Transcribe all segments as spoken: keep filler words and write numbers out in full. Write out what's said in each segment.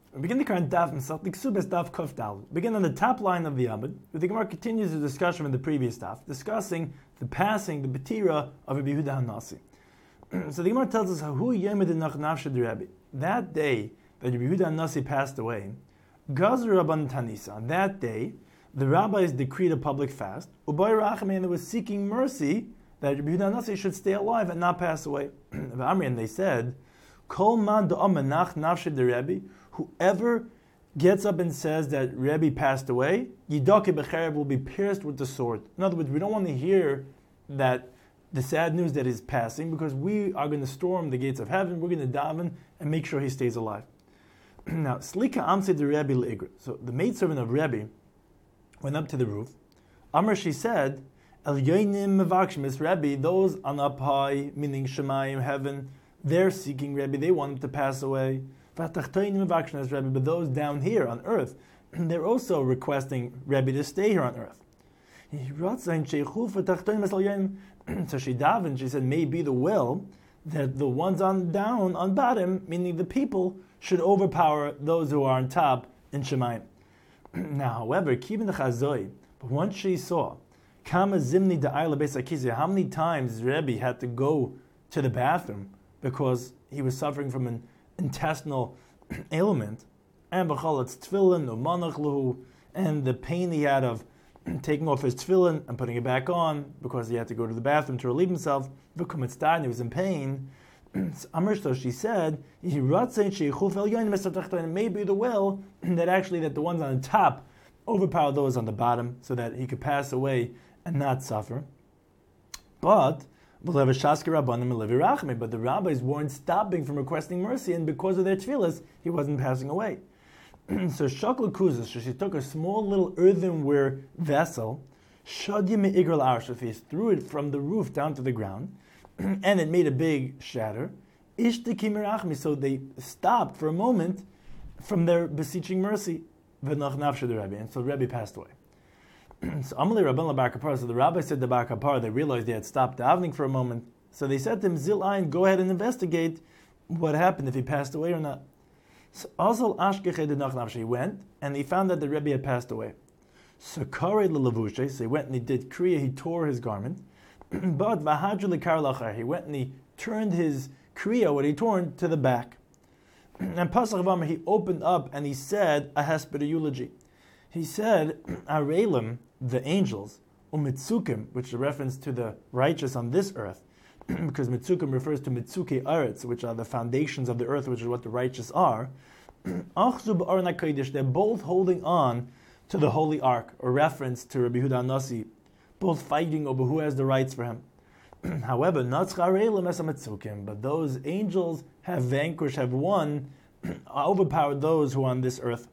We begin the current daf in Salt Ksubas daf Kuf Dal. Begin on the top line of the Amud. The Gemara continues the discussion from the previous daf, discussing the passing, the betira of Rabbi Yehuda HaNasi. So the Gemara tells us how Hu Yemid Nach Nafshe Rabbi. That day that Rabbi Yehuda HaNasi passed away, Gazar Rabban Tanisa. On that day, the rabbis decreed a public fast. Ubay Rachamim was seeking mercy that Rabbi Yehuda HaNasi should stay alive and not pass away. And they said, Kol man da'am nach nafshe Rabbi. Whoever gets up and says that Rebbe passed away, Yidake Becherev will be pierced with the sword. In other words, we don't want to hear that the sad news that he's passing, because we are going to storm the gates of heaven, we're going to daven and make sure he stays alive. Now, Slika Amse de Rebbe Le'igr. So the maidservant of Rebbe went up to the roof. Amr, she said, El Yoinim Mevakshim is Rebbe, those on up high, meaning Shemayim, heaven, they're seeking Rebbe, they want him to pass away. But those down here on earth, they're also requesting Rebbe to stay here on earth. So she davened, she said, maybe the will that the ones on down, on bottom, meaning the people, should overpower those who are on top in Shemayim. Now, however, but once she saw how many times Rebbe had to go to the bathroom because he was suffering from an intestinal ailment, and b'chalatz tefillin u'manach luhu, and the pain he had of taking off his tefillin and putting it back on because he had to go to the bathroom to relieve himself. V'kumitzdan, he was in pain. Amrishto, she said, maybe the will that actually that the ones on the top overpower those on the bottom, so that he could pass away and not suffer. But But the rabbis weren't stopping from requesting mercy, and because of their tefillas, he wasn't passing away. So Shakla Kuzas, so she took a small little earthenware vessel, Shadia Me'igral Arshafis, threw it from the roof down to the ground, and it made a big shatter. Ishtaki Mirachmi, so they stopped for a moment from their beseeching mercy, V'nach Nafshe the Rebbe, and so Rebbe passed away. So Amalei Rabban Bar Kapar, so the rabbi said to Bar Kapar, they realized they had stopped davening for a moment. So they said to him, Zil Ayin, go ahead and investigate what happened, if he passed away or not. So Azal Ashkeche de Nachnavshe, he went, and he found that the Rebbe had passed away. So Kare Lelavushe, so he went and he did Kriya, he tore his garment. But Vahadju Lekar Lachar, he went and he turned his Kriya, what he torn, to the back. And Pasach Vamar, he opened up and he said a Hesped eulogy. He said, Arelim, the angels, umitzukim, which is a reference to the righteous on this earth, because mitzukim refers to mitzuki aretz, which are the foundations of the earth, which is what the righteous are. They're both holding on to the holy ark, a reference to Rabbi Yehuda HaNasi, both fighting over who has the rights for him. However, but those angels have vanquished, have won, overpowered those who are on this earth.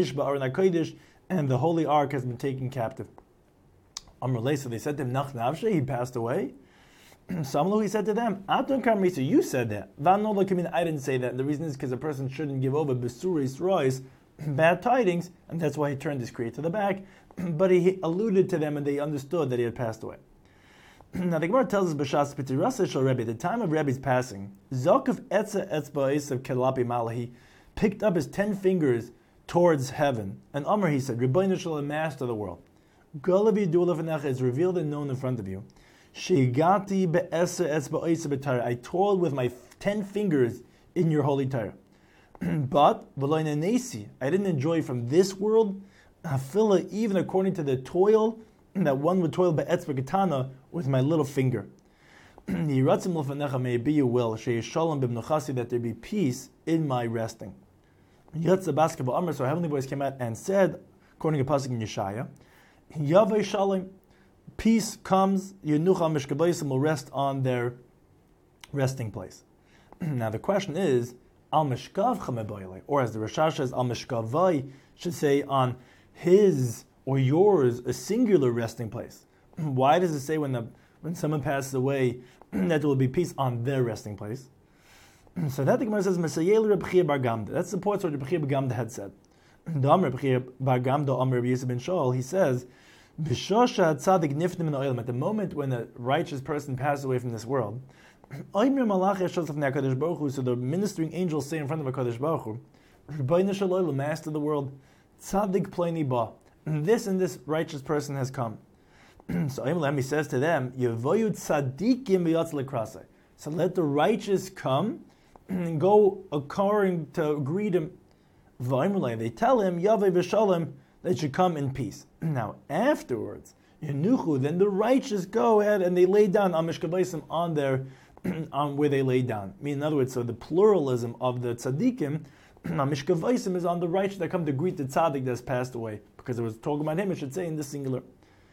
And the holy ark has been taken captive. Amrulay, so they said to him, Nach Navshe, he passed away. Samlu, he said to them, Atun Kamrisa, you said that. I didn't say that. And the reason is because a person shouldn't give over Besuris Roy's bad tidings, and that's why he turned his kriya to the back. But he alluded to them, and they understood that he had passed away. Now the Gemara tells us, B'shas P'tirasa Shal Rebbe, at the time of Rebbe's passing, Zokov Etza Etzba Esav Kelapi Malahi picked up his ten fingers towards heaven. And Amr, he said, Rebbeinu Shalom, master of the world, Golavi Dulav is revealed and known in front of you. Sheigati be'eser etzba oisa b'Torah, I toiled with my ten fingers in your holy Torah. But v'lo nesi, I didn't enjoy from this world, hafila, even according to the toil that one would toil be'etzba katana with my little finger. Yiratzim l'fanecha, may it be your will, she'yishalom b'mnuchasi, that there be peace in my resting. Yatsa basketball Amr, so heavenly voice came out and said, according to Pasuk in Yeshaya, Yavai Shalom, peace comes, Yenucha Mishkabaysim will rest on their resting place. Now the question is, Al Mishkav Chamebayale, or as the Rashash says, Al Mishkavai, should say on his or yours, a singular resting place. Why does it say when the when someone passes away that there will be peace on their resting place? So that the Gemara says, Mesayel Reb Chia Bar Gamda. That supports what Reb Chia Bar Gamda had said. The Amr Reb Chia Bar Gamda, Amr Reb Yisrael ben Shaul, he says, B'shosha tzadik nifnim in oilam. At the moment when a righteous person passes away from this world, so the ministering angels say in front of HaKadosh Baruch Hu, Rebbeinu Shalom, Master of the world, Tzaddik Pleni Ba, this and this righteous person has come. So Abraham says to them, Yevoyu tzaddikim v'yatz lekrasei. So let the righteous come and go according to greet him. They tell him, Yaveh v'shalom, they should come in peace. Now afterwards, Yenuchu, then the righteous go ahead and they lay down on mishkavaisim on their on where they lay down. I mean, in other words, so the pluralism of the tzaddikim, mishkavaisim is on the righteous that come to greet the tzaddik that's passed away. Because it was talking about him, it should say in the singular.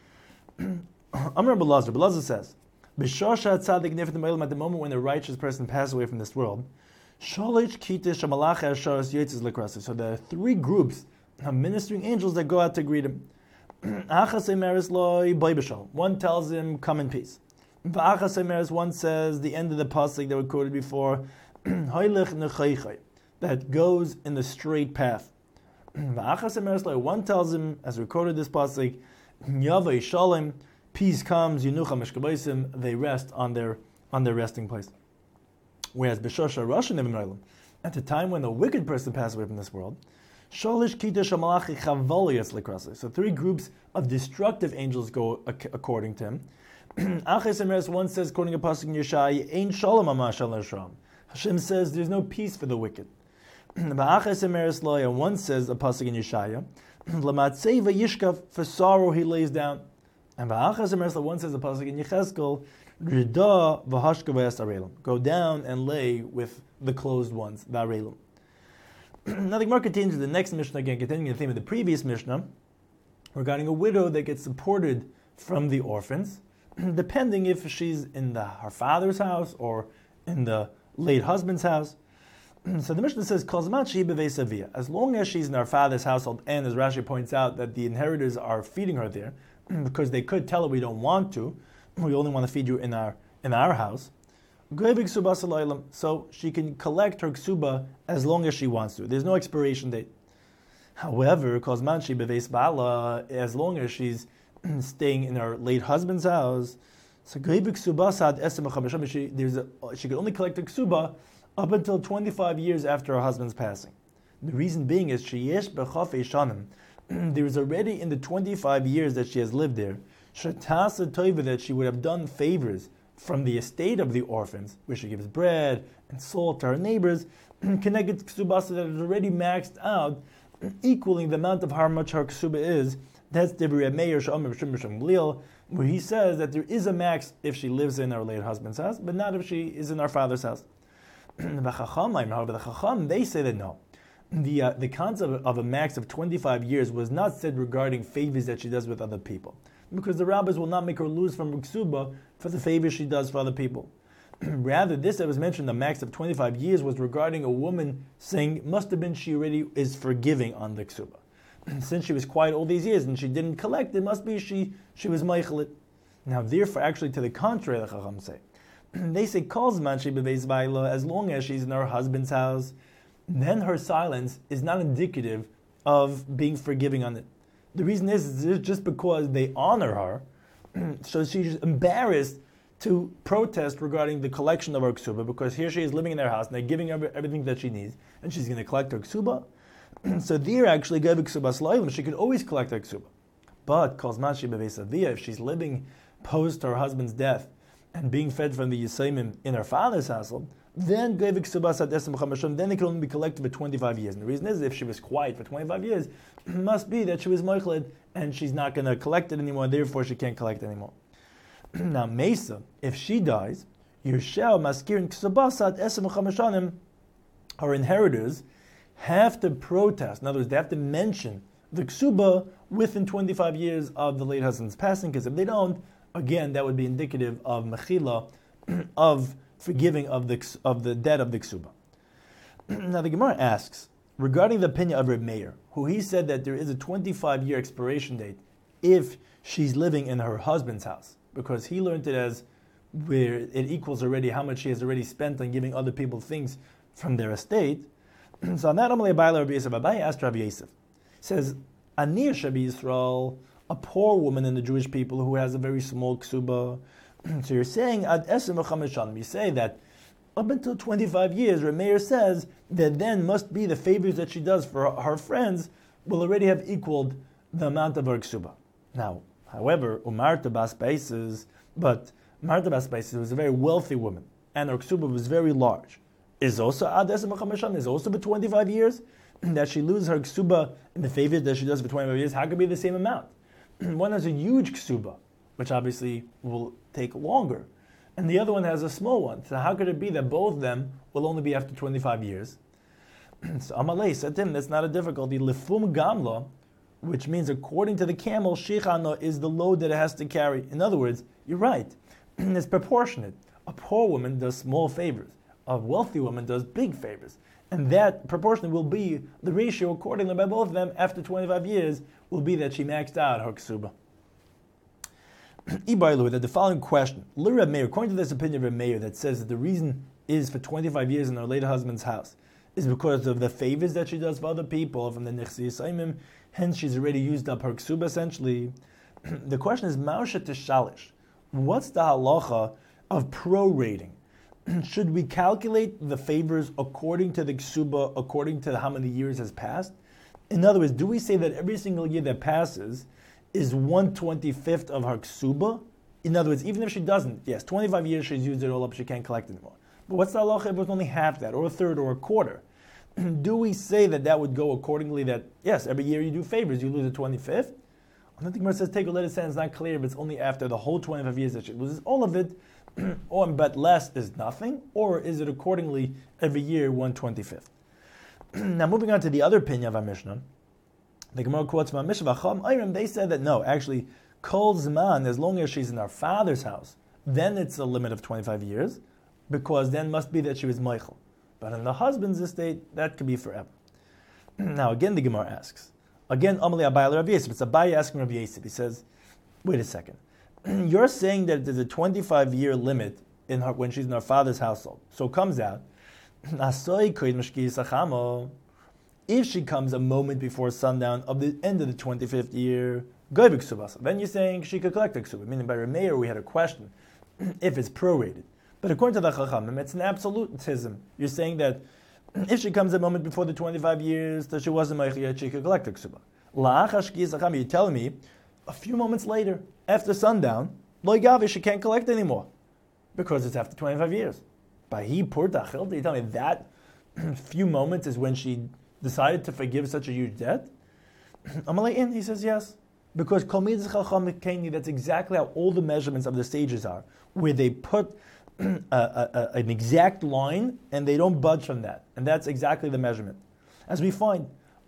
Amar Belazar, Belazar says, B'shosha tzaddik nifet ma'olam, at the moment when the righteous person passes away from this world, shalish kitish hamalach hasharas yotzes lekrasei. So there are three groups of ministering angels that go out to greet him. Achas emeres loy b'ay b'shalom. One tells him, come in peace. V'achas emeres, one says, the end of the pasuk that we quoted before, hoylech nechaychay, that goes in the straight path. V'achas emeres loy, one tells him, as we quoted this pasuk, yaveh shalom, peace comes, Yenucha mishkabaisim, they rest on their on their resting place. Whereas B'shosha Rasha Nevim Noilam, at the time when the wicked person passed away from this world, Shalish Kitish Hamalachi Chavoliyas Likrasei. So three groups of destructive angels go according to him. Aches Emeres, one says, according to Pasuk in Yeshai, Ein Shalom Amashal Hashem. Hashem says there's no peace for the wicked. V'aches Emeres Loy, and one says, a Pasuk in Yeshaya, Lamatzei V'yishkav, for sorrow he lays down. And V'achas Emeres, one says a pasuk in Yecheskel, Rida v'hashka v'yas arelim. Go down and lay with the closed ones, the arelim. Now the Gemara continues to the next Mishnah, again continuing the theme of the previous Mishnah, regarding a widow that gets supported from the orphans, depending if she's in the, her father's house or in the late husband's house. So the Mishnah says, as long as she's in her father's household, and as Rashi points out that the inheritors are feeding her there, because they could tell her we don't want to, we only want to feed you in our in our house. So she can collect her ksuba as long as she wants to. There's no expiration date. However, as long as she's staying in her late husband's house, so she, there's a, she can only collect her ksuba up until twenty-five years after her husband's passing. The reason being is there is already in the twenty-five years that she has lived there, that she would have done favors from the estate of the orphans, where she gives bread and salt to her neighbors, connected ksubasa that is already maxed out, equaling the amount of how much her ksuba is. That's Debriya Meir Sha'amim Shim Shim Glil, where he says that there is a max if she lives in her late husband's house, but not if she is in her father's house. However, the Chacham, they say that no. The uh, the concept of a max of twenty-five years was not said regarding favors that she does with other people, because the rabbis will not make her lose from Ruksuba for the favors she does for other people. Rather, this that was mentioned, the max of twenty-five years, was regarding a woman saying, must have been she already is forgiving on the Ksuba. Since she was quiet all these years and she didn't collect, it must be she she was Meichelit. Now, therefore, actually, to the contrary, the Chacham say, they say, calls man she beveis vaila, as long as she's in her husband's house, then her silence is not indicative of being forgiving on it. The reason is, is just because they honor her, so she's embarrassed to protest regarding the collection of her ksuba, because here she is living in their house and they're giving her everything that she needs, and she's going to collect her ksuba. So there actually, she could always collect her ksuba. But if she's living post her husband's death and being fed from the Yisayimim in her father's household, then then it can only be collected for twenty-five years. And the reason is, if she was quiet for twenty-five years, it must be that she was moichled and she's not going to collect it anymore, therefore she can't collect it anymore. Now, Mesa, if she dies, Yershel Maskirin Ksabasat Esem Chamashanim, her inheritors have to protest. In other words, they have to mention the Ksuba within twenty-five years of the late husband's passing, because if they don't, again, that would be indicative of Mechila, of forgiving of the of the debt of the Ksuba. Now the Gemara asks, regarding the opinion of Reb Meir, who he said that there is a twenty-five year expiration date if she's living in her husband's house, because he learned it as where it equals already how much she has already spent on giving other people things from their estate. So on that, Amalei Abayla Rabbi Yosef Abai asked Rabbi Yosef, says, Anir Shabi Yisrael, a poor woman in the Jewish people who has a very small ksuba. So you're saying ad esem v'chamesh shanim. You say that up until twenty-five years, Reb Meir says that then must be the favors that she does for her, her friends will already have equaled the amount of her ksuba. Now, however, Umarta Bas Beises, but Marta Bas Beises was a very wealthy woman, and her ksuba was very large. Is also Ad Esem Chamasham, is also for twenty-five years, that she loses her ksuba in the favors that she does for twenty-five years. How could it be the same amount? One has a huge ksuba, which obviously will take longer, and the other one has a small one. So how could it be that both of them will only be after twenty-five years? So Amalei said to him, that's not a difficulty. Lefum Gamla, which means according to the camel, Sheikhano is the load that it has to carry. In other words, you're right. It's proportionate. A poor woman does small favors. A wealthy woman does big favors. And that proportion will be, the ratio accordingly by both of them after twenty-five years will be that she maxed out her ksuba. Ibailu, that the following question, Reb Meir, according to this opinion of Reb Meir that says that the reason is for twenty-five years in her late husband's house is because of the favors that she does for other people from the Nechsi Yisayimim, hence she's already used up her ksuba essentially. The question is, Mausha Tishalish, what's the halacha of prorating? Should we calculate the favors according to the ksuba, according to how many years has passed? In other words, do we say that every single year that passes is one twenty-fifth of her ksuba? In other words, even if she doesn't, yes, twenty-five years she's used it all up, she can't collect anymore. But what's the halacha if it was only half that, or a third, or a quarter? Do we say that that would go accordingly that, yes, every year you do favors, you lose a twenty-fifth? I don't think Gemara says, take a letter, it's not clear if it's only after the whole twenty-five years that she loses all of it, or but less is nothing, or is it accordingly every year one twenty-fifth? Now moving on to the other opinion of our Mishnah, the Gemara quotes from our Mishnah, V'cham they said that no, actually, Kol Zman, as long as she's in her father's house, then it's a limit of twenty-five years, because then must be that she was Meichel. But in the husband's estate, that could be forever. Now again the Gemara asks, again, Amalei Abai Rav Yosef, it's Abai asking Rav Yosef, he says, wait a second, you're saying that there's a twenty-five year limit in her when she's in her father's household. So it comes out, if she comes a moment before sundown of the end of the twenty-fifth year, then you're saying she could collect a ksuba. Meaning by Reb Meir we had a question if it's prorated. But according to the Chachamim, it's an absolutism. You're saying that if she comes a moment before the twenty-five years that she wasn't meichel yet, she could collect a ksuba. You're telling me a few moments later, after sundown, lo gavi, she can't collect anymore because it's after twenty-five years. By he purta chilta, you tell me that few moments is when she decided to forgive such a huge debt? Amalei, he says yes. Because that's exactly how all the measurements of the sages are, where they put a, a, a, an exact line and they don't budge from that. And that's exactly the measurement. As we find,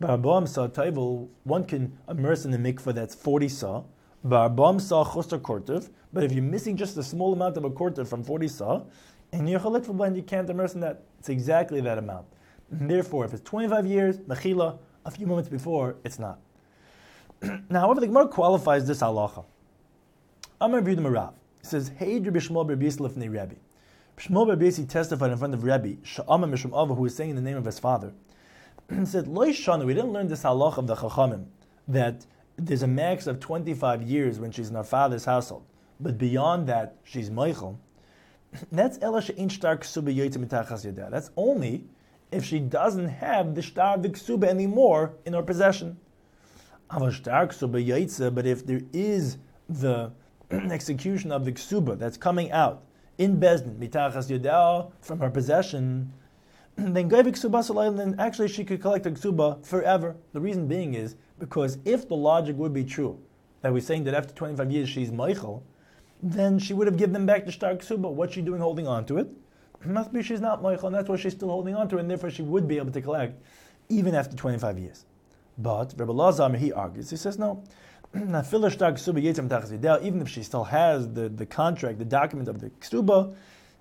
one can immerse in the mikveh that's forty sa, but if you're missing just a small amount of a kortev from forty sa, and you're chalit for blend, you can't immerse in that. It's exactly that amount. And therefore, if it's twenty-five years, mechila, a few moments before, it's not. Now, however, the Gemara qualifies this halacha. Amar Rabbi Marav. He says, "Hey, Rabbi Shmuel Bar Yossi lefnei Rebbe." Shmuel Bar Yossi testified in front of Rebbe, Sha'ama Mishum Ava, who was saying in the name of his father, and said, "Lo Shana." We didn't learn this halacha of the Chachamim that there's a max of twenty-five years when she's in her father's household, but beyond that, she's meichel. That's ela she'ein shtar ksuba yoytze mitachas yada. That's only if she doesn't have the shtar of the ksuba anymore in her possession. But if there is the execution of the ksuba that's coming out in Bezdin, mitachas yada, from her possession, then then actually she could collect a ksuba forever. The reason being is because if the logic would be true, that we're saying that after twenty-five years she's meichel, then she would have given them back the shtar ksuba. What's she doing holding on to it? It must be she's not meichel, and that's why she's still holding on to it, and therefore she would be able to collect even after twenty-five years. But Rebbe Lazar, he argues, he says no. Even if she still has the, the contract, the document of the ksuba,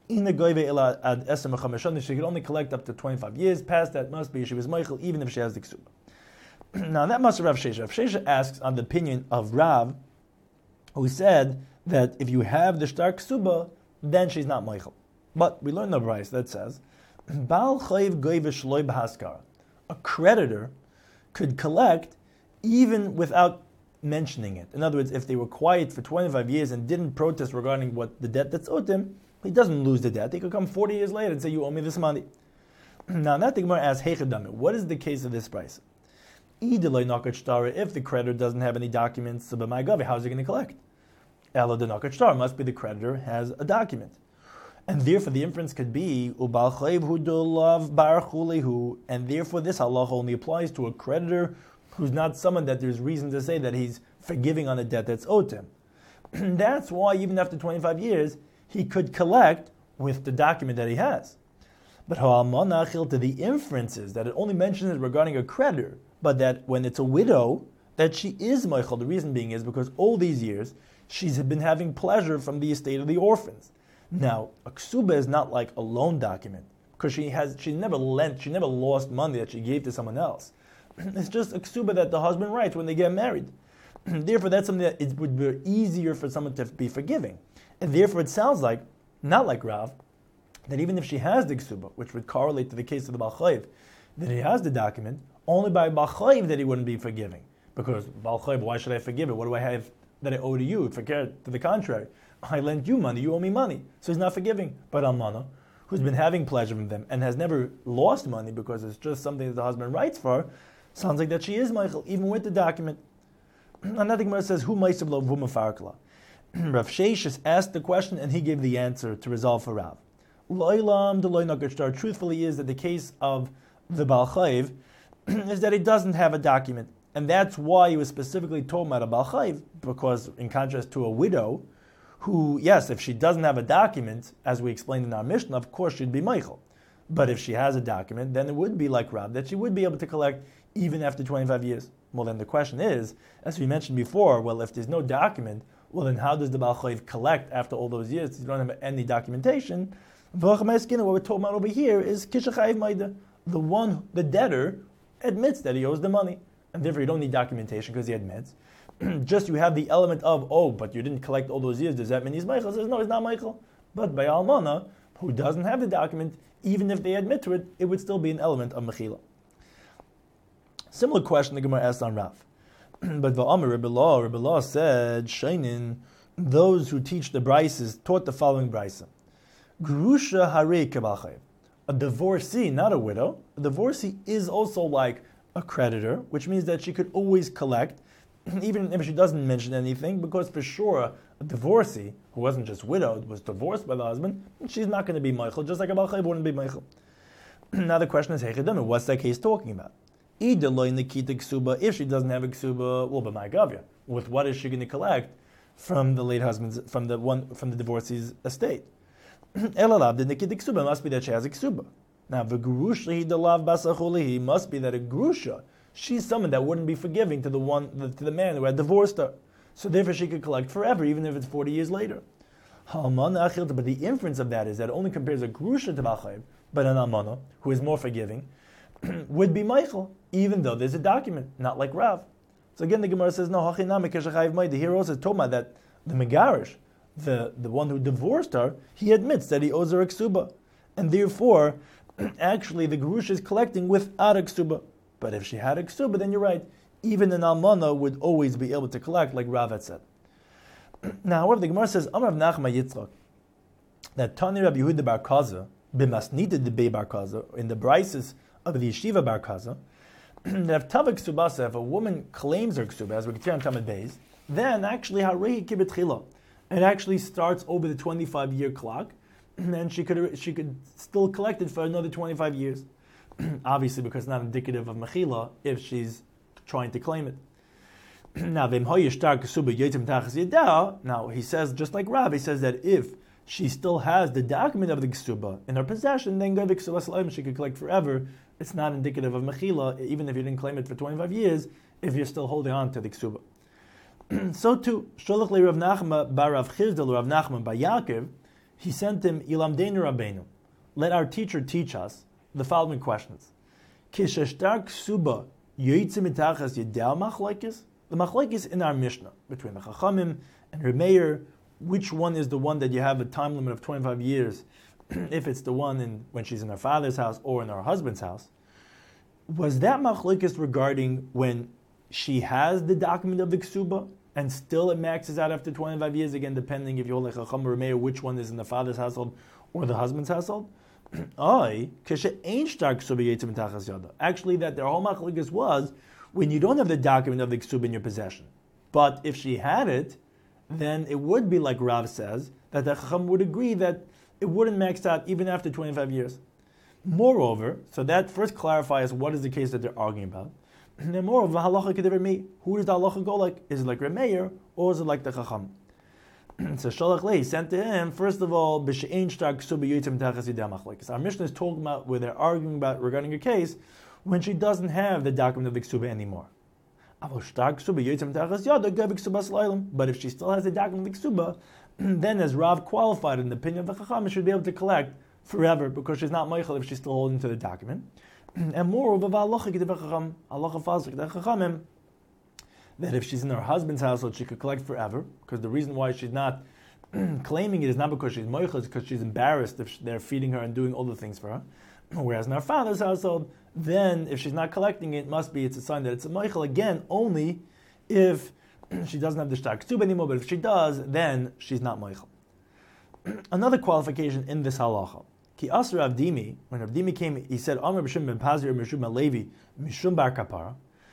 she could only collect up to twenty-five years. Past that must be she was meichel, even if she has the ksuba. Now that must be Rav Shesha. Rav Shesha asks on the opinion of Rav, who said that if you have the shtar ksuba, then she's not meichel. But we learn the Bryce that says, Bal chayv goyve shloi b'haskara. A creditor could collect even without mentioning it. In other words, if they were quiet for twenty-five years and didn't protest regarding what the debt that's owed them, he doesn't lose the debt. He could come forty years later and say, you owe me this money. Now, that the Gemara asks, what is the case of this price? If the creditor doesn't have any documents, so how is he going to collect? Ela de Nakach must be the creditor has a document. And therefore the inference could be, and therefore this halacha only applies to a creditor who's not someone that there's reason to say that he's forgiving on a debt that's owed to him. That's why even after twenty-five years, he could collect with the document that he has. But to the inferences that it only mentions it regarding a creditor, but that when it's a widow, that she is Meichel. The reason being is because all these years, she's been having pleasure from the estate of the orphans. Now, a ksuba is not like a loan document, because she has she never lent, she never lost money that she gave to someone else. It's just a ksuba that the husband writes when they get married. Therefore, that's something that it would be easier for someone to be forgiving. And therefore, it sounds like, not like Rav, that even if she has the ksuba, which would correlate to the case of the Baal Chayv, that he has the document, only by Baal Chayv that he wouldn't be forgiving. Because Baal Chayv, why should I forgive it? What do I have that I owe to you? Forget to the contrary. I lent you money, you owe me money. So he's not forgiving. But Almana, who's been having pleasure from them and has never lost money because it's just something that the husband writes for, sounds like that she is Michael, even with the document. Another Gemara says, Who might have loved Vumafarkla? Rav Sheshes asked the question and he gave the answer to resolve for Rav. Loilam de loinakashtar, truthfully is that the case of the Baal Chayv is that he doesn't have a document. And that's why he was specifically told about a Baal Chayv, because in contrast to a widow, who, yes, if she doesn't have a document, as we explained in our Mishnah, of course she'd be Meichel. But if she has a document, then it would be like Rab, that she would be able to collect even after twenty-five years. Well, then the question is, as we mentioned before, well, if there's no document, well, then how does the Baal Chayv collect after all those years? You don't have any documentation. What we're talking about over here is Kishachayiv Maida. The one, the debtor, admits that he owes the money. And therefore you don't need documentation because he admits. Just you have the element of, oh, but you didn't collect all those years, does that mean he's Michael? Says, no, he's not Michael. But by Almana, who doesn't have the document, even if they admit to it, it would still be an element of Mechila. Similar question the Gemara asked on Rav. But Va'amar Rebbe Law, Rebbe Law said, Shainin, those who teach the Brises taught the following Brisa. Grusha Harei Kebachayv. A divorcee, not a widow, a divorcee is also like a creditor, which means that she could always collect, even if she doesn't mention anything, because for sure a divorcee, who wasn't just widowed, was divorced by the husband, she's not going to be Michael, just like a Baal Chayv wouldn't be Michael. Now the question is, what's that case talking about? If she doesn't have a ksuba, well, but my gavya, with what is she going to collect from the late husband's, from the one, from the divorcee's estate? Elalav, the nikit ksuba must be that she has a ksuba. Now, the grusha dalav basacholihi must be that a grusha, she's someone that wouldn't be forgiving to the one, to the man who had divorced her. So therefore, she could collect forever, even if it's forty years later. But the inference of that is that it only compares a grusha to Baal Chayv, but an almana, who is more forgiving, would be Michael, even though there's a document, not like Rav. So again, the Gemara says, no, here also is Toma that the Megarish, the, the one who divorced her, he admits that he owes her a ksuba. And therefore, actually the Gerush is collecting without a ksuba. But if she had a ksuba, then you're right, even an almana would always be able to collect, like Rav had said. Now, however, the Gemara says, Amar Rav Nachma Yitzchak, that Tani Rabbi Yehuda Bar Kaza, b'masnita de Bei Bar Kaza, in the Brises of the Yeshiva Bar Kaza, that if Tava Ksubasa, if a woman claims her ksuba, as we can see on Tamid Beis, then actually Harei Kibetchila, it actually starts over the twenty-five year clock, and then she could she could still collect it for another twenty-five years. Obviously, because it's not indicative of Mechila if she's trying to claim it. Now, now he says, just like Rav, he says that if she still has the document of the ksuba in her possession, then she could collect forever. It's not indicative of Mechila, even if you didn't claim it for twenty-five years, if you're still holding on to the ksuba. So too, Sholach le Rav Nachma bar Rav Chizdel Rav Nachman bar Yaakov, he sent him Ilamdeinu Rabbeinu. Let our teacher teach us the following questions. Kishashtar ksuba yoytze mitachas yedel machlokes. The machlokes in our Mishnah between the Chachamim and Remeir, which one is the one that you have a time limit of twenty-five years, if it's the one in when she's in her father's house or in her husband's house? Was that machlokes regarding when she has the document of the ksuba and still it maxes out after twenty-five years, again, depending if you hold like a Chacham or Meir, which one is in the father's household or the husband's household. Actually, that their whole machlikas was when you don't have the document of the ksub in your possession. But if she had it, then it would be like Rav says, that the Chacham would agree that it wouldn't max out even after twenty-five years. Moreover, so that first clarifies what is the case that they're arguing about. And then moreover, halacha kedever me. Who does the halacha go like? Is it like Remeir or is it like the Chacham? So Shalach Lei sent to him, first of all, b'she'ein shtar ksuba yotzim tachas yidei machlekes. Our Mishnah is talking about where they're arguing about regarding a case when she doesn't have the document of the ksuba anymore. But if she still has the document of the ksuba, then as Rav qualified in the opinion of the Chacham, she should be able to collect forever because she's not meichel if she's still holding to the document. And moreover, that if she's in her husband's household, she could collect forever, because the reason why she's not claiming it is not because she's meichel, it's because she's embarrassed if they're feeding her and doing all the things for her. Whereas in her father's household, then if she's not collecting it, it must be it's a sign that it's a meichel, again, only if she doesn't have the shtar ktub anymore, but if she does, then she's not meichel. Another qualification in this halacha, Ki Asr Avdimi, when Avdimi came, he said, Amr b'Shim ben Pazir Mishum Levi Mishum Bar Kapara.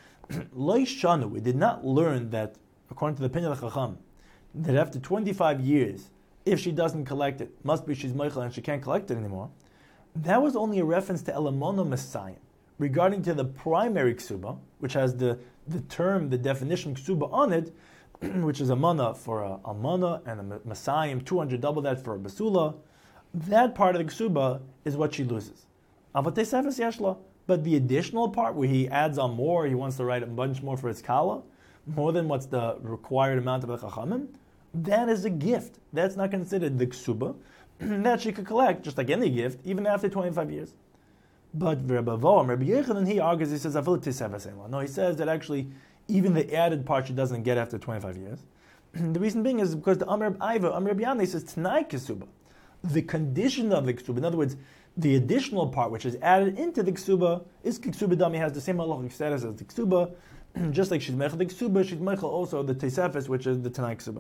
Lo Shanu, we did not learn that, according to the opinion of the Chacham, that after twenty-five years, if she doesn't collect it, must be she's meichel and she can't collect it anymore. That was only a reference to Elamono Messiah, regarding to the primary ksuba, which has the, the term, the definition ksuba on it, which is a mana for a almana and a Messiah, two hundred, double that for a basula. That part of the ksuba is what she loses. Avatesefes yeshla. But the additional part where he adds on more, he wants to write a bunch more for his kala, more than what's the required amount of the chachamim, that is a gift. That's not considered the ksuba. That she could collect, just like any gift, even after twenty-five years. But Rabbi Voam, Rabbi Yechanan, he argues, he says, no, he says that actually, even the added part she doesn't get after twenty-five years. The reason being is because the Amr Aiva, Amr Yana says, Tanai ksuba. The condition of the ksuba, in other words, the additional part which is added into the ksuba is ksuba dami, has the same halachic status as the ksuba, just like she's meichel the ksuba, she's meichel also the teisefes, which is the tanai ksuba.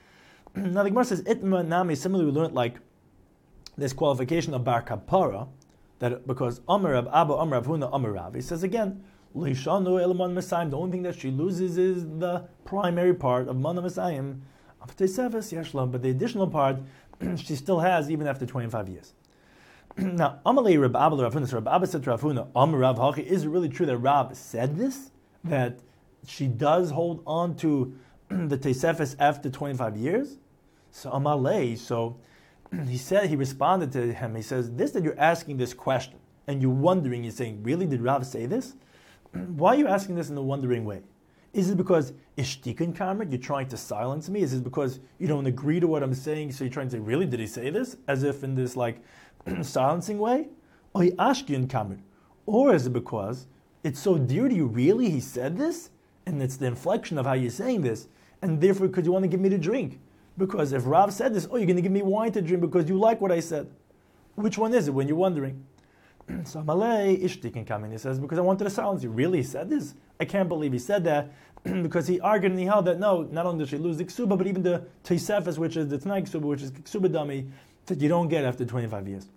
Now the Gemara says itma nami. Similarly, we learned like this qualification of bar kapara, that because Amar Rav Abba, Amar Rav Huna, Amar Rav, he says again, leishanu elamon mesayim. The only thing that she loses is the primary part of mana mesayim of teisefes yeshlam, but the additional part she still has even after twenty-five years. Now, Amalei Rab Abba Rav Huna, Rab Abba said to Rav Huna, Amar Rav Hachi, is it really true that Rav said this? That she does hold on to the Teisefes after twenty-five years? So Amalei, so he said, he responded to him, he says, this that you're asking this question, and you're wondering, you're saying, really, did Rav say this? Why are you asking this in a wondering way? Is it because Ishtikin Kamrit, you're trying to silence me? Is it because you don't agree to what I'm saying, so you're trying to say, really, did he say this? As if in this, like, silencing way? Or Ashkin Kamrit? Or is it because it's so dear to you, really, he said this? And it's the inflection of how you're saying this, and therefore, because you want to give me to drink? Because if Rav said this, oh, you're going to give me wine to drink because you like what I said. Which one is it when you're wondering? So Malay Ishtikin Kamrit, he says, because I wanted to silence you. Really, he said this? I can't believe he said that, because he argued and he held that no, not only does she lose the ksuba, but even the teisefes, which is the tanai ksuba, which is ksuba dami, that you don't get after twenty-five years.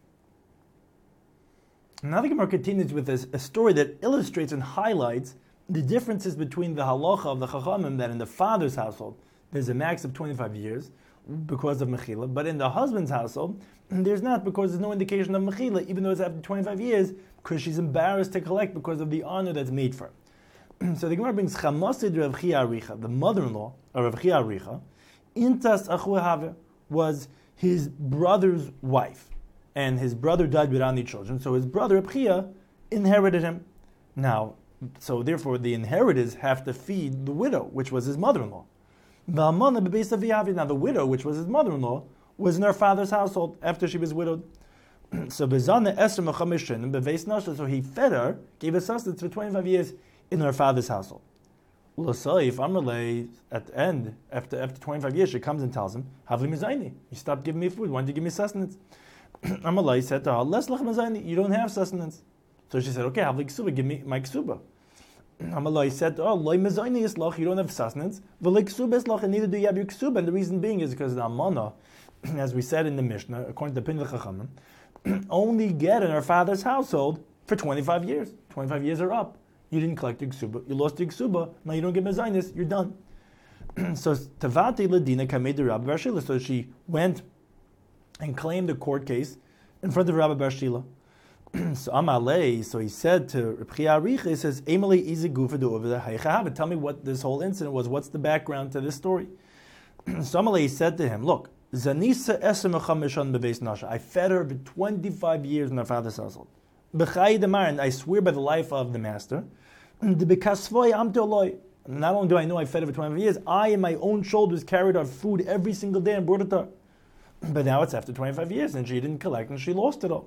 Now the Gemara continues with this, a story that illustrates and highlights the differences between the halacha of the chachamim, that in the father's household there's a max of twenty-five years because of mechila, but in the husband's household there's not, because there's no indication of mechila, even though it's after twenty-five years, because she's embarrassed to collect because of the honor that's made for her. So the Gemara brings Chamasid Rav Chia Aricha, the mother-in-law of Rav Chia Aricha, Intas Achu Haver, was his brother's wife, and his brother died without any children, so his brother Rav Chia inherited him. Now, so therefore the inheritors have to feed the widow, which was his mother-in-law. Now the widow, which was his mother-in-law, was in her father's household after she was widowed. So so he fed her, gave her sustenance for twenty-five years in her father's household. At the end, after after twenty-five years, she comes and tells him, you stopped giving me food, why didn't you give me sustenance? Amalai said to her, you don't have sustenance. So she said, okay, give me my ksuba. Amalai said, oh, loy mezayni islach, you don't have sustenance. V'loy ksuba islach, and neither do you have your ksuba. And the reason being is because the amana, as we said in the Mishnah, according to the Pinchas Chachamim, only get in our father's household for twenty-five years. twenty-five years are up. You didn't collect your ksuba. You lost your ksuba. Now you don't get mezainis. You're done. So Tavati Ladina Kamei de Rabbi Bar Shila. So she went and claimed a court case in front of Rabbi Bar Shila. So Amalei, so he said to Reb Chia Aricha, he says, Emily Izigufa do over the tell me what this whole incident was. What's the background to this story? So Amalei said to him, look, Zanisa Esem Chamishon Bebeis Nasha. I fed her for twenty-five years in her father's household. B'chai Demar, and I swear by the life of the master. Not only do I know I fed her for twenty-five years, I in my own shoulders carried her food every single day and brought it to her. But now it's after twenty-five years and she didn't collect and she lost it all.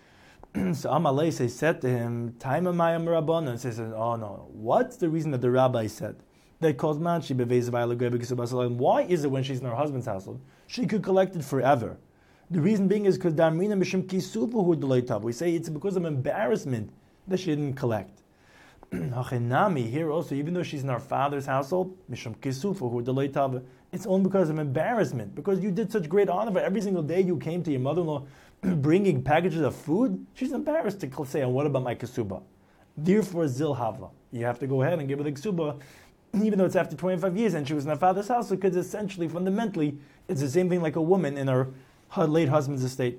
So Amalei said to him, Time Amayam Rabbanan, and says, oh no, what's the reason that the rabbi said that caused man she beveis v'ayla? Why is it when she's in her husband's household she could collect it forever? The reason being is because Darmina Mishim Kisufa hu deloy. We say it's because of embarrassment that she didn't collect. Hachenami here also, even though she's in her father's household, Mishim Kisufa hu deloy, it's only because of embarrassment. Because you did such great honor for every single day you came to your mother-in-law bringing packages of food, she's embarrassed to say, and what about my ksuba? Therefore, zil havla. You have to go ahead and give her the ksuba, even though it's after twenty-five years and she was in her father's house, because essentially, fundamentally, it's the same thing like a woman in her, her late husband's estate.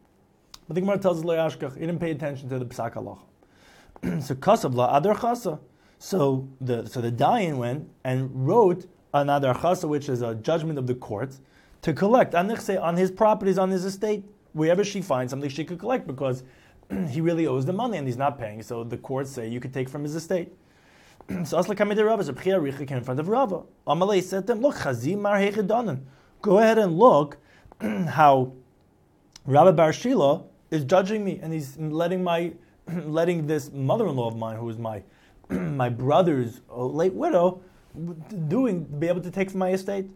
But the Gemara tells us, Lo yashkach, he didn't pay attention to the psak halacha. So, kasav la adar chasa. So the so the dayan went and wrote an adar chasa, which is a judgment of the court, to collect anichse on his properties, on his estate. Wherever she finds something she could collect because he really owes the money and he's not paying. So the courts say you could take from his estate. So Asla Kamei de Rava, so Reb Chia Aricha came in front of Rava. Amalei said to him, look, Chazim Mar Hechedanan. Go ahead and look how Rabbi Bar Shila is judging me and he's letting my letting this mother-in-law of mine, who is my my brother's late widow, doing be able to take from my estate.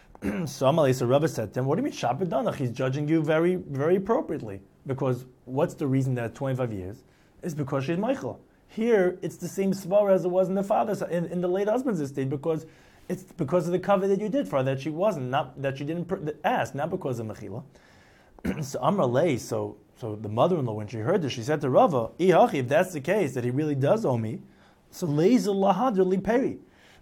So Amalei, so Rabbi said to him, what do you mean Shapadanach? He's judging you very, very appropriately. Because what's the reason that twenty-five years? It's because she's Michael. Here, it's the same svara as it was in the father's, in, in the late husband's estate, because it's because of the cover that you did for her, that she wasn't, not that she didn't ask, not because of Mechila. So Amalei, so so the mother-in-law, when she heard this, she said to Rava, Ihachi, if that's the case, that he really does owe me, so Leizel Lahadr Li Peri.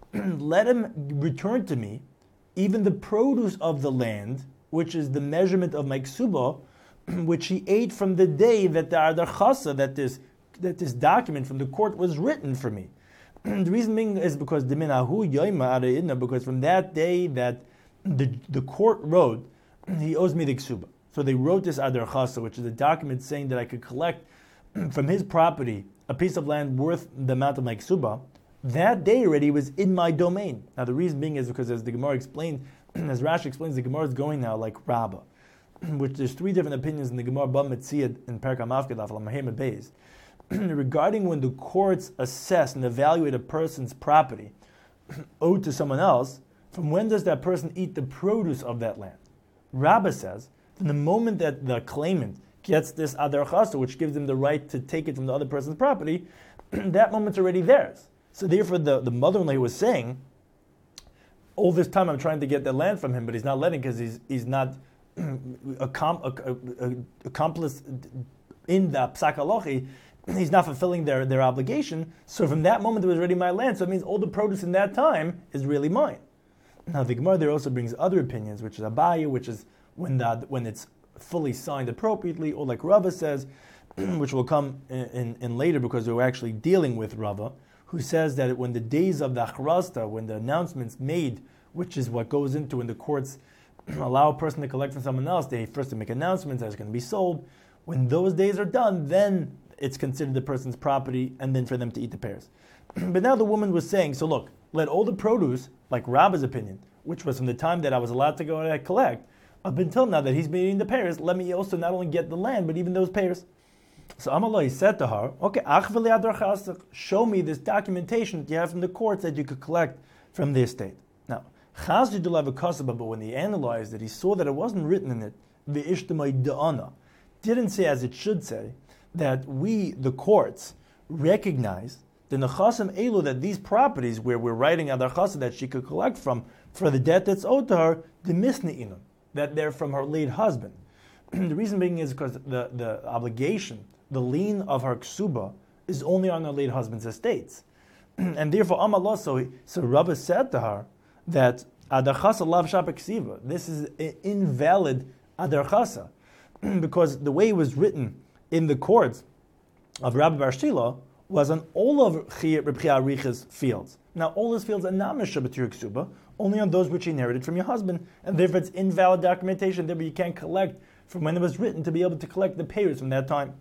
Let him return to me even the produce of the land, which is the measurement of my ksuba, which he ate from the day that the Adar Chasa, that this that this document from the court was written for me. The reason being is because because from that day that the the court wrote, he owes me the ksuba. So they wrote this Adar Chasa, which is a document saying that I could collect from his property a piece of land worth the amount of my ksuba. That day already was in my domain. Now the reason being is because, as the Gemara explained, as Rashi explains, the Gemara is going now like Rabbah, which there's three different opinions in the Gemara Ba Metziyad in Perek HaMafked Daf Lamed Beis regarding when the courts assess and evaluate a person's property owed to someone else. From when does that person eat the produce of that land? Rabbah says from the moment that the claimant gets this Adar Chasa, which gives him the right to take it from the other person's property, that moment's already theirs. So therefore, the, the mother-in-law was saying, all this time I'm trying to get the land from him, but he's not letting because he's he's not a, com, a, a, a accomplice in the psak halachi. He's not fulfilling their, their obligation. So from that moment, it was already my land. So it means all the produce in that time is really mine. Now the Gemara there also brings other opinions, which is Abaye, which is when the, when it's fully signed appropriately, or like Rava says, which will come in, in, in later because we're actually dealing with Rava, who says that when the days of the achrasta, when the announcement's made, which is what goes into when the courts allow a person to collect from someone else, they first make announcements that it's going to be sold. When those days are done, then it's considered the person's property, and then for them to eat the pears. But now the woman was saying, so look, let all the produce, like Rabba's opinion, which was from the time that I was allowed to go and collect, up until now that he's been eating the pears, let me also not only get the land, but even those pears. So Amalai said to her, okay, show me this documentation that you have from the courts that you could collect from the estate. Now, but when he analyzed it, he saw that it wasn't written in it, didn't say as it should say, that we, the courts, recognize the nechasim elu, that these properties where we're writing adar chasa that she could collect from for the debt that's owed to her, the misni'inum, that they're from her late husband. The reason being is because the, the obligation, the lien of her ksuba, is only on her late husband's estates. And therefore, Amallah, so, so Rabbi said to her that adar chasa lav shapa ksiva, this is an invalid adar chasa, because the way it was written in the courts of Rabbi Bar Shila was on all of Reb Chia Aricha's fields. Now, all his fields are not meshabat ksuba, only on those which he inherited from your husband, and therefore it's invalid documentation. Therefore, you can't collect from when it was written to be able to collect the payers from that time.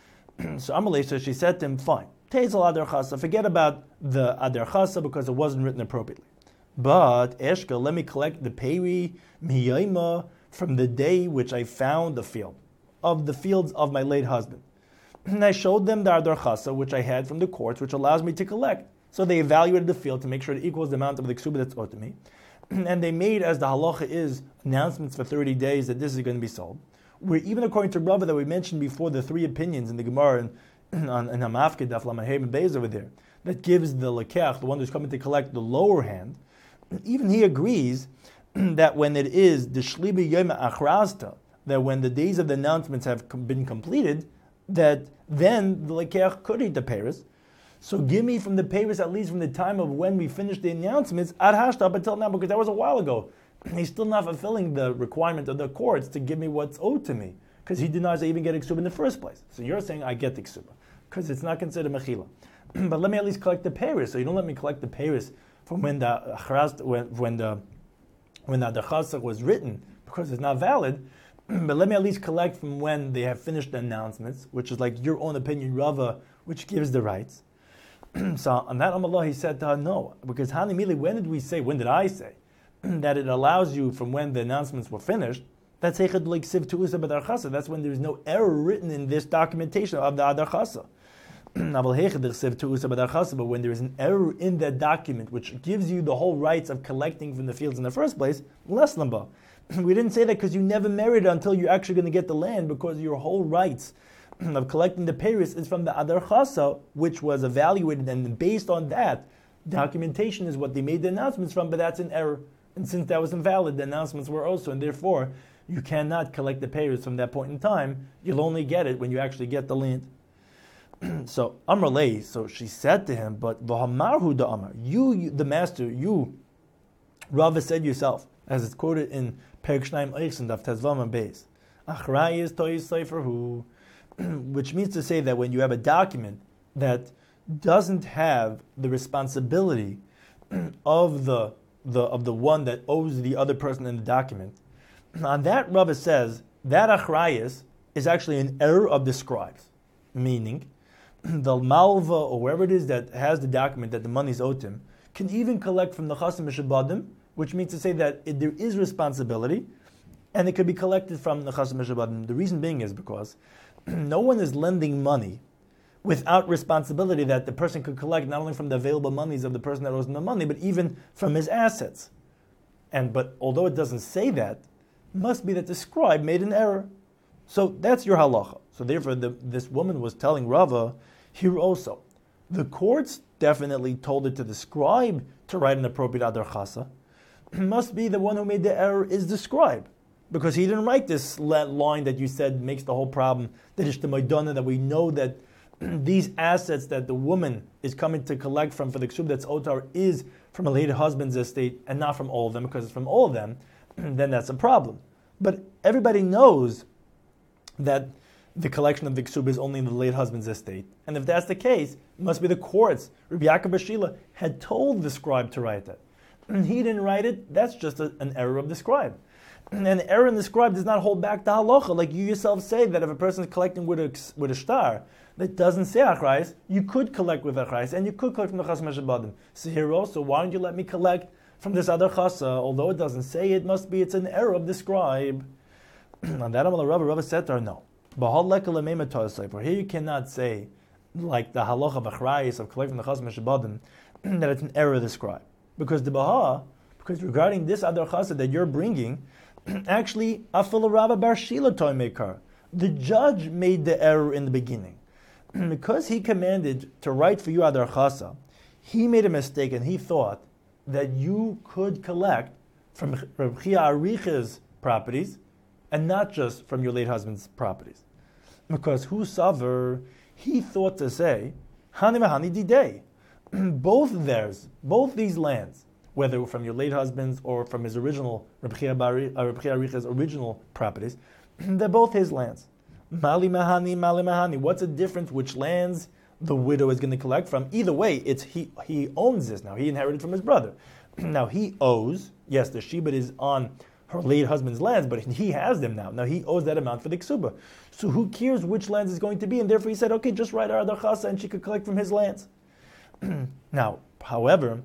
So Amalei, so she said to him, fine, Tezel adar chasa, forget about the adar chasa because it wasn't written appropriately. But Eshka, let me collect the payri miyayma from the day which I found the field, of the fields of my late husband. And I showed them the adar chasa, which I had from the courts, which allows me to collect. So they evaluated the field to make sure it equals the amount of the ksuba that's owed to me. And they made, as the halacha is, announcements for thirty days that this is going to be sold. Where even according to Rava that we mentioned before, the three opinions in the Gemara and on in Hamafke, Daf Lamahim and Beis over there, that gives the lekech, the one who's coming to collect the lower hand, even he agrees that when it is the shlibi yom achrasta, that when the days of the announcements have been completed, that then the lekech could eat the peiros. So give me from the peiros, at least from the time of when we finished the announcements, ad hashta up until now, because that was a while ago. He's still not fulfilling the requirement of the courts to give me what's owed to me, because he denies I even get ksuba in the first place. So you're saying I get the ksuba, because it's not considered mechila. But let me at least collect the peiros. So you don't let me collect the peiros from when the when, when the when the chasach was written, because it's not valid. But let me at least collect from when they have finished the announcements, which is like your own opinion, Rava, which gives the rights. So on that Amallah, he said to her, no, because Hanimili, when did we say, when did I say, that it allows you from when the announcements were finished? That's Echad like Siv Tu'usa B'Adar Chasa. That's when there's no error written in this documentation of the Adar Chasa. But when there is an error in that document which gives you the whole rights of collecting from the fields in the first place, less lamba. We didn't say that because you never married until you're actually going to get the land, because your whole rights of collecting the peiros is from the Adar Chasa, which was evaluated, and based on that, documentation is what they made the announcements from, but that's an error. And since that was invalid, the announcements were also, and therefore you cannot collect the peiros from that point in time. You'll only get it when you actually get the land. So Amrlei, so she said to him, but v'hamarhu da Amar, you, you, the master, you, Rava said yourself, as it's quoted in Perek Shnayim Eichsen Daf Tezvam and Beis, Achrayis toyis seferhu, which means to say that when you have a document that doesn't have the responsibility of the, the of the one that owes the other person in the document, on that Rava says that achrayis is actually an error of the scribes, meaning the malva or wherever it is that has the document that the money is owed to him can even collect from the chasim mishabadim, which means to say that it, there is responsibility, and it could be collected from the chasim mishabadim. The reason being is because no one is lending money without responsibility that the person could collect not only from the available monies of the person that owes him the money, but even from his assets. And but although it doesn't say that, it must be that the scribe made an error. So that's your halacha. So therefore, the, this woman was telling Rava here also. The courts definitely told it to the scribe to write an appropriate adar chasa. Must be the one who made the error is the scribe, because he didn't write this line that you said makes the whole problem, that is the maidana, that we know that these assets that the woman is coming to collect from for the ksub that's otar is from a late husband's estate and not from all of them, because it's from all of them, then that's a problem. But everybody knows that the collection of the ksub is only in the late husband's estate. And if that's the case, it must be the courts. Rabbi Yaakov Bashila had told the scribe to write that. And he didn't write it, that's just a, an error of the scribe. And an error in the scribe does not hold back the halacha. Like you yourself say that if a person is collecting with a, with a star that doesn't say achrayis, you could collect with achrayis, and you could collect from the chas meshabadim. So here also, why don't you let me collect from this other chasa? Although it doesn't say, it must be, it's an error of the scribe. On that Amal Rabba, Rabba said to her, no. For here you cannot say, like the halacha of achrayis, of collecting from the chas meshabadim, that it's an error of the scribe. Because the Baha, because regarding this other chasa that you're bringing, actually, Afil Rabba Bar Shila Toymekar, the judge made the error in the beginning. because he commanded to write for you Adar Chasa, he made a mistake and he thought that you could collect from Reb Chia Aricha's properties and not just from your late husband's properties. Because who saver, he thought to say, Hani Mahani Didei, both theirs, both these lands, whether from your late husband's or from his original, Reb Chia Aricha's original properties, they're both his lands. Mali Mahani, Mali Mahani. What's the difference which lands the widow is going to collect from? Either way, it's he he owns this now. He inherited from his brother. Now he owes, yes, the shibud is on her late husband's lands, but he has them now. Now he owes that amount for the ksuba. So who cares which lands is going to be? And therefore he said, okay, just write her Adar Chasa and she could collect from his lands. Now, however,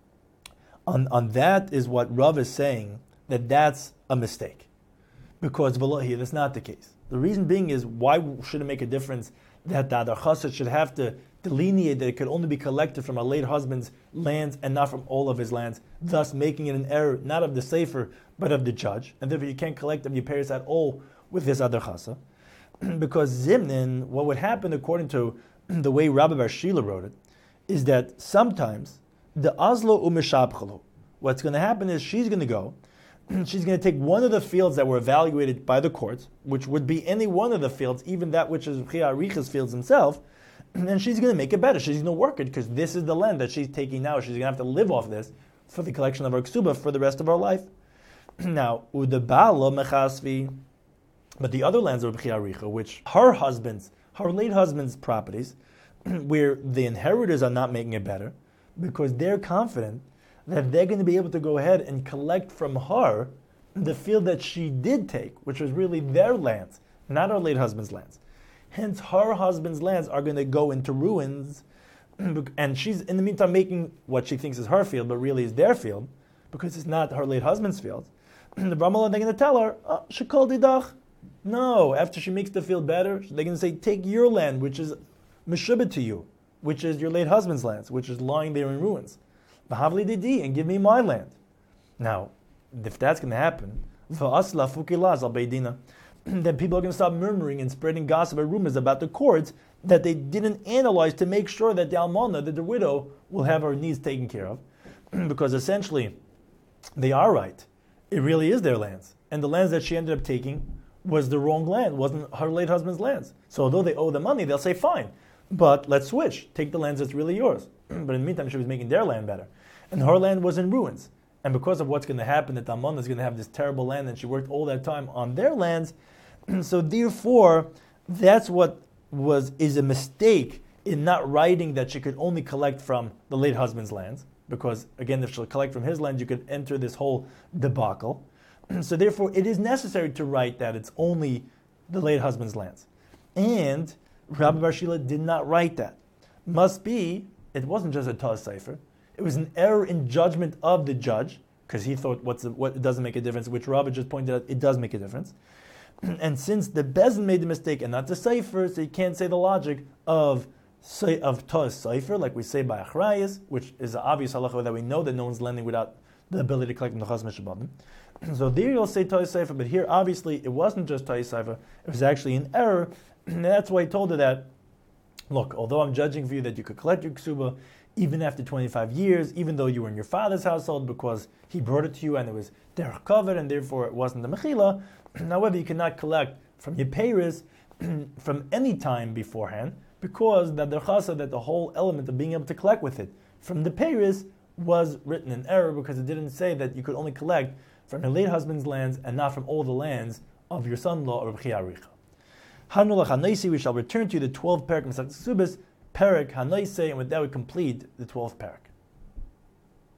on, on that is what Rav is saying, that that's a mistake. Because V'lo, that's not the case. The reason being is, why should it make a difference that the Adar Chasa should have to delineate that it could only be collected from a late husband's lands and not from all of his lands, thus making it an error, not of the sefer, but of the judge. And therefore you can't collect of your parents at all with this Adar Chasa. Because Zimnin, what would happen according to the way Rabbi Bar Shila wrote it, is that sometimes the Azlo Umeshabchalo, what's going to happen is she's going to go, she's going to take one of the fields that were evaluated by the courts, which would be any one of the fields, even that which is Chia Aricha's fields himself, and she's going to make it better. She's going to work it because this is the land that she's taking now. She's going to have to live off this for the collection of her ksuba for the rest of her life. Now, Udabala Mechasvi, but the other lands of Chia Aricha, which her husband's, her late husband's properties, where the inheritors are not making it better, because they're confident that they're going to be able to go ahead and collect from her the field that she did take, which was really their lands, not her late husband's lands. Hence, her husband's lands are going to go into ruins, and she's in the meantime making what she thinks is her field, but really is their field, because it's not her late husband's field. The Brahmala, they're going to tell her, oh, Shekol Didach. No, after she makes the field better, they're going to say, take your land, which is Meshubah to you, which is your late husband's lands, which is lying there in ruins. V'havli didi, and give me my land. Now, if that's going to happen, v'asla fukilaz al beidina, then people are going to stop murmuring and spreading gossip and rumors about the courts that they didn't analyze to make sure that the almana, that the widow, will have her needs taken care of, because essentially they are right. It really is their lands, and the lands that she ended up taking was the wrong land, wasn't her late husband's lands. So although they owe the money, they'll say, fine, but let's switch. Take the lands that's really yours. But in the meantime, she was making their land better. And her land was in ruins. And because of what's going to happen, that Amon is going to have this terrible land, and she worked all that time on their lands. So therefore, that's what was is a mistake in not writing that she could only collect from the late husband's lands. Because, again, if she'll collect from his land, you could enter this whole debacle. So therefore, it is necessary to write that it's only the late husband's lands. And Rabbi Bar Shila did not write that. Must be, it wasn't just a Taz Sefer. It was an error in judgment of the judge, because he thought what's the, what it doesn't make a difference, which Rabbi just pointed out, it does make a difference. And since the Bezin made the mistake and not the Sefer, so you can't say the logic of of Taz Sefer, like we say by Achrayas, which is an obvious halacha that we know that no one's lending without the ability to collect from the Chazon Shabbatim. So there you'll say Taz Sefer, but here obviously it wasn't just Taz Sefer, it was actually an error, and that's why he told her that, look, although I'm judging for you that you could collect your ksuba even after twenty-five years, even though you were in your father's household because he brought it to you and it was derech covered and therefore it wasn't the mechila, however, you cannot collect from your peiros from any time beforehand, because the derchasa, that the whole element of being able to collect with it from the peiros was written in error, because it didn't say that you could only collect from your late husband's lands and not from all the lands of your son-in-law or Chia Aricha. Hanulach Hanaisi, we shall return to the twelfth parak of Masechet Kesubos, parak Hanaisi, and with that we complete the twelfth parak.